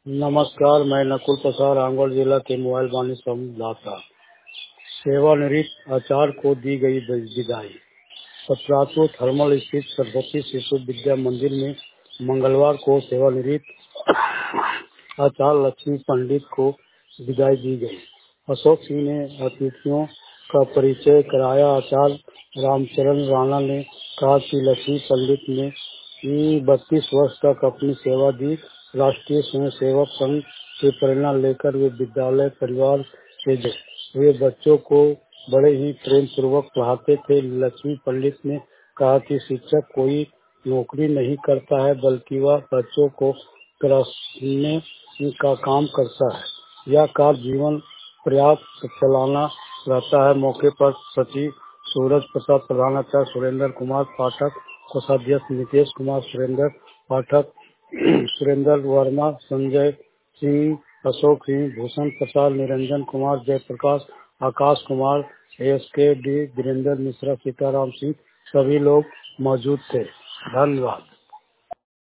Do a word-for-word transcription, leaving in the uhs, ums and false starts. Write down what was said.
नमस्कार, मैं नकुल प्रसाद रामगढ़ जिला के मोबाइल वाणी संवाददाता। सेवानिवृत्त आचार्य को दी गई विदाई। पत्रातु थर्मल स्थित सरस्वती शिशु विद्या मंदिर में मंगलवार को सेवानिवृत्त आचार्य लक्ष्मी पंडित को विदाई दी गई। अशोक सिंह ने अतिथियों का परिचय कराया। आचार्य रामचरण राणा ने कहा कि लक्ष्मी पंडित ने बत्तीस वर्ष तक अपनी सेवा दी। राष्ट्रीय स्वयं सेवक संघ की प्रेरणा लेकर वे विद्यालय परिवार से जुड़े। वे बच्चों को बड़े ही प्रेम पूर्वक पढ़ाते थे। लक्ष्मी पंडित ने कहा कि शिक्षक कोई नौकरी नहीं करता है, बल्कि वह बच्चों को तराशने का काम करता है। यह कार्य जीवन पर्याप्त चलाना रहता है। मौके पर सचिव सूरज प्रसाद, प्रधानाचार्य सुरेंद्र कुमार पाठक, कोषाध्यक्ष Nitish Kumar, Surendra Pathak, Surendra Verma, Sanjay Singh, Ashok Singh, Bhushan Prasad, Niranjan Kumar, Jayprakash, Akash Kumar, S K D, Virendra Mishra, Sitaram Singh, सभी लोग मौजूद थे। धन्यवाद।